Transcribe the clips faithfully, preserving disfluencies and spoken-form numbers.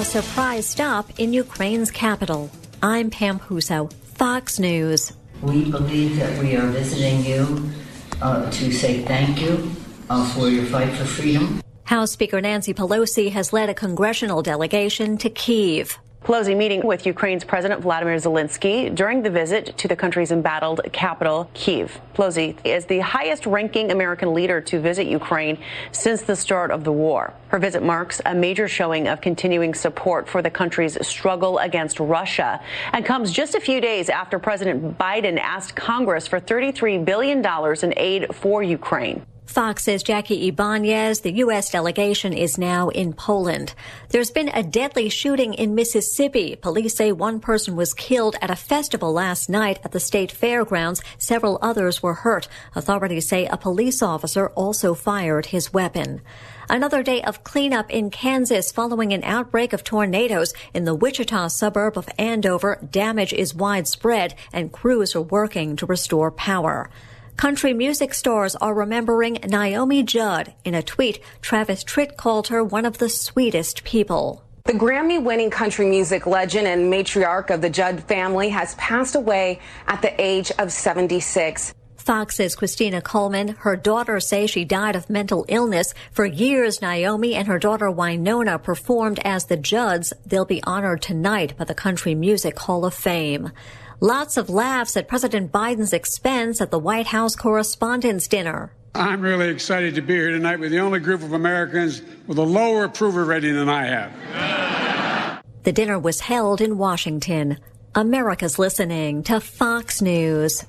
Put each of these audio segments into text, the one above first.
surprise stop in Ukraine's capital. I'm Pam Huso, Fox News. We believe that we are visiting you uh, to say thank you uh, for your fight for freedom. House Speaker Nancy Pelosi has led a congressional delegation to Kyiv. Pelosi meeting with Ukraine's President Vladimir Zelensky during the visit to the country's embattled capital, Kyiv. Pelosi is the highest-ranking American leader to visit Ukraine since the start of the war. Her visit marks a major showing of continuing support for the country's struggle against Russia and comes just a few days after President Biden asked Congress for thirty-three billion dollars in aid for Ukraine. Fox's Jackie Ibanez. The U S delegation is now in Poland. There's been a deadly shooting in Mississippi. Police say one person was killed at a festival last night at the state fairgrounds. Several others were hurt. Authorities say a police officer also fired his weapon. Another day of cleanup in Kansas following an outbreak of tornadoes in the Wichita suburb of Andover. Damage is widespread and crews are working to restore power. Country music stars are remembering Naomi Judd. In a tweet, Travis Tritt called her one of the sweetest people. The Grammy-winning country music legend and matriarch of the Judd family has passed away at the age of seventy-six. Fox's Christina Coleman. Her daughters say she died of mental illness. For years, Naomi and her daughter Winona performed as the Judds. They'll be honored tonight by the Country Music Hall of Fame. Lots of laughs at President Biden's expense at the White House Correspondents' Dinner. I'm really excited to be here tonight with the only group of Americans with a lower approval rating than I have. The dinner was held in Washington. America's listening to Fox News.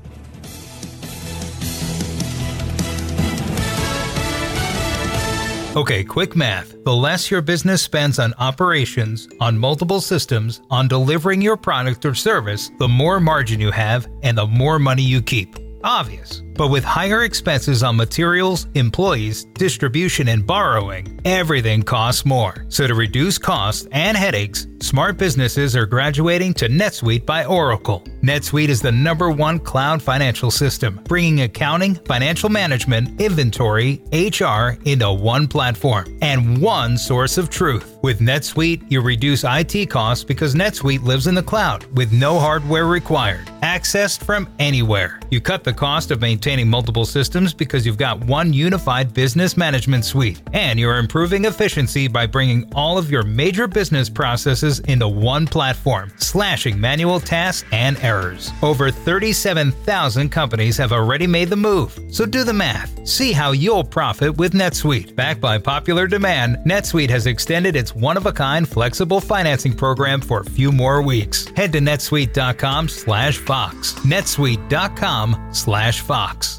Okay, quick math. The less your business spends on operations, on multiple systems, on delivering your product or service, the more margin you have and the more money you keep. Obvious. But with higher expenses on materials, employees, distribution, and borrowing, everything costs more. So to reduce costs and headaches, smart businesses are graduating to NetSuite by Oracle. NetSuite is the number one cloud financial system, bringing accounting, financial management, inventory, H R into one platform and one source of truth. With NetSuite, you reduce I T costs because NetSuite lives in the cloud with no hardware required, accessed from anywhere. You cut the cost of maintaining multiple systems because you've got one unified business management suite, and you're improving efficiency by bringing all of your major business processes into one platform, slashing manual tasks and errors. Over thirty-seven thousand companies have already made the move, so do the math. See how you'll profit with NetSuite. Backed by popular demand, NetSuite has extended its one-of-a-kind flexible financing program for a few more weeks. Head to netsuite.com slash Fox. netsuite.com slash Fox.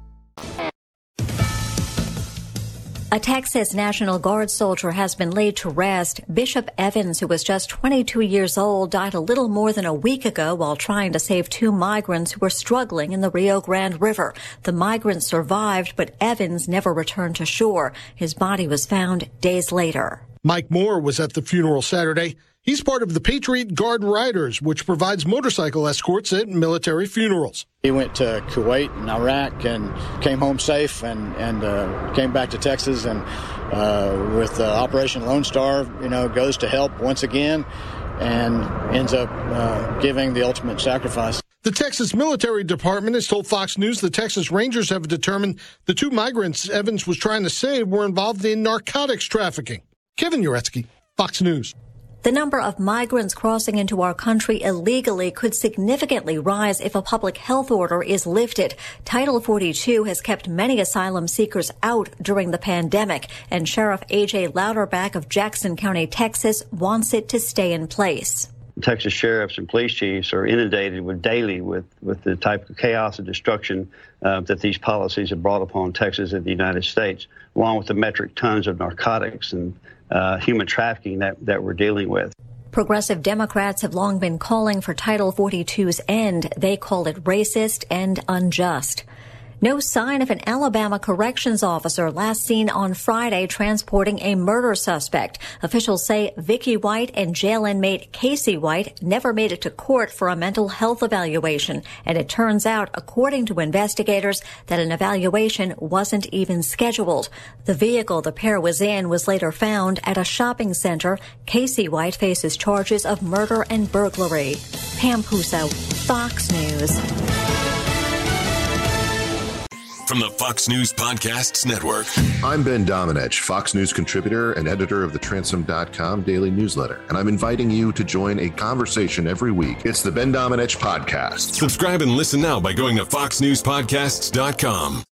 A Texas National Guard soldier has been laid to rest. Bishop Evans, who was just twenty-two years old, died a little more than a week ago while trying to save two migrants who were struggling in the Rio Grande River. The migrants survived, but Evans never returned to shore. His body was found days later. Mike Moore was at the funeral Saturday. He's part of the Patriot Guard Riders, which provides motorcycle escorts at military funerals. He went to Kuwait and Iraq and came home safe and, and uh, came back to Texas and uh, with uh, Operation Lone Star, you know, goes to help once again and ends up uh, giving the ultimate sacrifice. The Texas Military Department has told Fox News the Texas Rangers have determined the two migrants Evans was trying to save were involved in narcotics trafficking. Kevin Uretsky, Fox News. The number of migrants crossing into our country illegally could significantly rise if a public health order is lifted. Title forty-two has kept many asylum seekers out during the pandemic, and Sheriff A J Louderback of Jackson County, Texas, wants it to stay in place. Texas sheriffs and police chiefs are inundated with daily with, with the type of chaos and destruction uh, that these policies have brought upon Texas and the United States, along with the metric tons of narcotics and uh, human trafficking that, that we're dealing with. Progressive Democrats have long been calling for Title forty-two's end. They call it racist and unjust. No sign of an Alabama corrections officer last seen on Friday transporting a murder suspect. Officials say Vicky White and jail inmate Casey White never made it to court for a mental health evaluation. And it turns out, according to investigators, that an evaluation wasn't even scheduled. The vehicle the pair was in was later found at a shopping center. Casey White faces charges of murder and burglary. Pam Puso, Fox News. From the Fox News Podcasts Network. I'm Ben Domenech, Fox News contributor and editor of the Transom dot com daily newsletter, and I'm inviting you to join a conversation every week. It's the Ben Domenech Podcast. Subscribe and listen now by going to fox news podcasts dot com.